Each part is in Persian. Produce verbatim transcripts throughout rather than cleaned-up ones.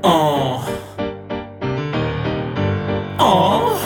آه آه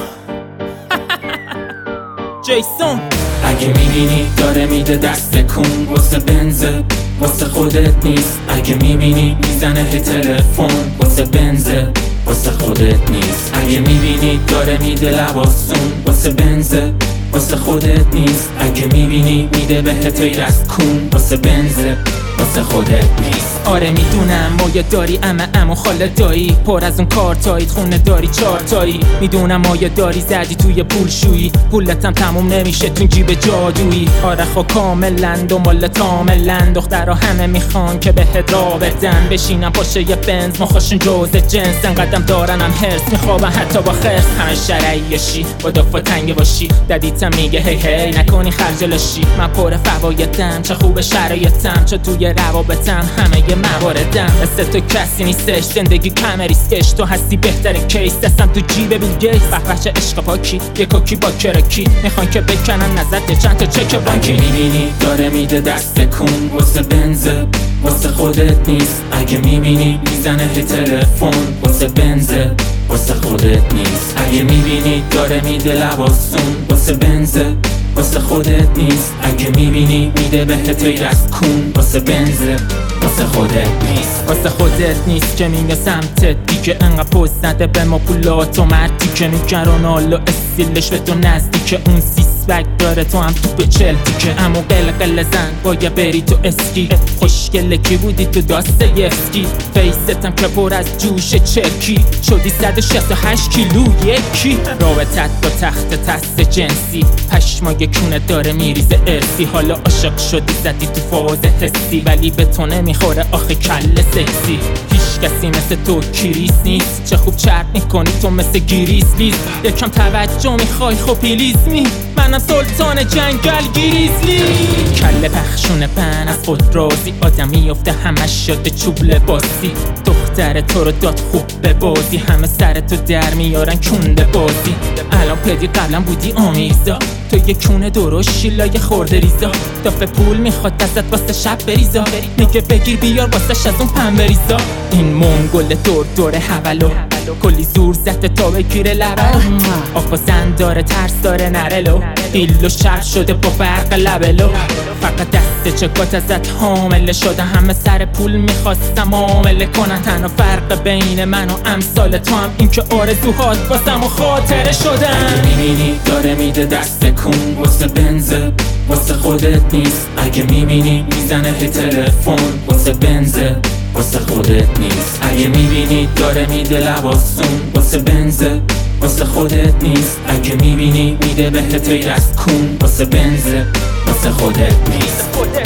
جیسون اگه میبینی داره میده دست کن واسه بنزه واسه خودت نیست. اگه میبینی میزنه هی تلفن واسه بنزه واسه خودت نیست. اگه میبینی داره میده لباسون واسه بنزه واسه خودت نیست. اگه میبینی میده بهت ای دست کن واسه بنزه واسه خودت نیست. آره میدونم مایه داری اما امو خاله دایی پر از اون کارتایید خونه داری چارتایی. میدونم مایه داری زدی توی پولشویی پولتم تموم نمیشه تو جیب جادویی. آره خب کاملن دنبال تاملن دخترها همه میخوان که بهت را بدن بشینم پاشه یه بنز مخاشون جوز جنس انقدم دارنم هرس میخوابن حتی با خرس همه شرعیشی با دفعه تنگه باشی ددیتم میگه هی هی نکنی خرجلشی. من پر فوایدم چه خوب شرایطم چه توی روابطم همه یه مواردم مثل تو کسی نیستش زندگی کم ریسکش تو هستی بهترین کیس دستم تو جیب بیل گیتس بخبخش عشق پاکی یه کوکی با کرکی میخوان که بکنن نظرت چند تا چک بانکی. اگه میبینی داره میده دست کن واسه بنزه واسه خودت نیست. اگه میبینی میزنه هی تلفن واسه بنزه واسه خودت نیست. اگه میبینی داره میده لباسون واسه بنزه واسه خودت نیست. اگه میبینی میده بهت ای دست کن واسه بنزه واسه خودت نیست. واسه خودت نیست که میگه سمتت دیگه انقدر پوز نده به ما پولات و مردی که میگرانال و استیلش به تو نزدیکه اون سیسبک داره تو هم تو به چل دیگه امو قلقل زن باید بری تو اسکی خوشگله کی بودی تو داستایفسکی فیستم که پر از جوش چرکی شدی صد و شصت و هشت کیلو یکی رابطت با تخت تست جنسی پشمای کونه داره میریزه ارسی حالا عاشق شدی زدی تو فاز حسی ولی به تو نمیخوره آخه کله سکسی. هیچ کسی مثل تو کریس نیست چه خوب چرب میکنی تو مثل گریز لیز یکم توجه میخوای خب پلیز می منم سلطان جنگل گریزلی. کله پخشونه پن از خود رازی آدمی یفته همش شده چوب لباسی دختر تو رو داد خوب به بازی همه سر تو در میارن کنده بازی. الان پدی قبلا بودی آمیزا تو یه کونه درست شیلای خورده ریزا دافه پول میخواد ازت واسه شب بریزا میگه بگیر بیار واسه از اون پن بریزا. این منگل دور دور حولو کلی زور زده تا بگیره لبلو آقا زن داره ترس داره نرلو دیلو شرط شده با فرق لبلو فقط دست چکات ازت حامله شده همه سر پول میخواستم معامله کنن تنها فرق بین من و امثال تو هم این که آرزوهات واسم و خاطره شدن. اگه میبینی داره میده دست کن واسه بنزه واسه خودت نیست. اگه میبینی میزنه هی تلفن واسه بنزه واسه خودت نیست. اگه میبینی داره میده لباسون واسه بنزه واسه خودت نیست. اگه میبینی میده بهت ای دست کن واسه بنزه واسه خودت نیست.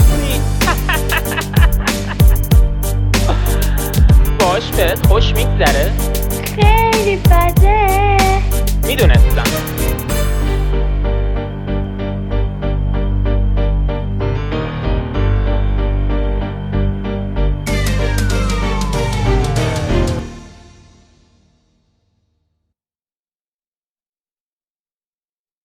باش بهت خوش میگذره؟ خیلی بده میدونستم